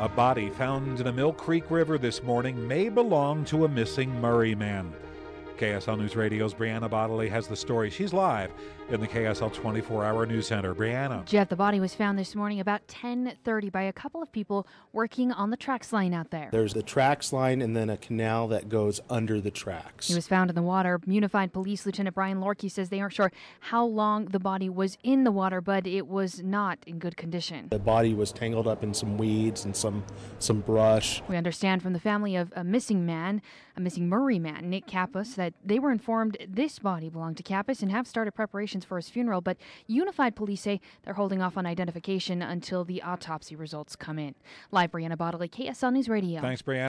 A body found in a Mill Creek River this morning may belong to a missing Murray man. KSL News Radio's Brianna Bodley has the story. She's live in the KSL 24-hour news center. Brianna. Jeff, the body was found this morning about 10:30 by a couple of people working on the tracks line out there. There's the tracks line and then a canal that goes under the tracks. He was found in the water. Unified Police Lieutenant Brian Lorkey says they aren't sure how long the body was in the water, but it was not in good condition. The body was tangled up in some weeds and some brush. We understand from the family of a missing Murray man, Nick Kappas, that they were informed this body belonged to Kappas and have started preparations for his funeral, but Unified Police say they're holding off on identification until the autopsy results come in. Live, Brianna Bodley, KSL News Radio. Thanks, Brianna.